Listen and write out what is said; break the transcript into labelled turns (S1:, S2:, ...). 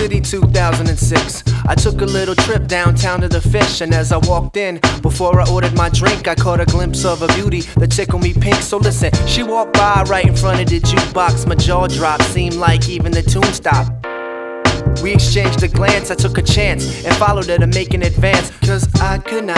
S1: City 2006. I took a little trip downtown to the Fish, and as I walked in, before I ordered my drink, I caught a glimpse of a beauty that tickled me pink. So listen, she walked by right in front of the jukebox. My jaw dropped, seemed like even the tune stopped. We exchanged a glance, I took a chance and followed her to make an advance, cause I could not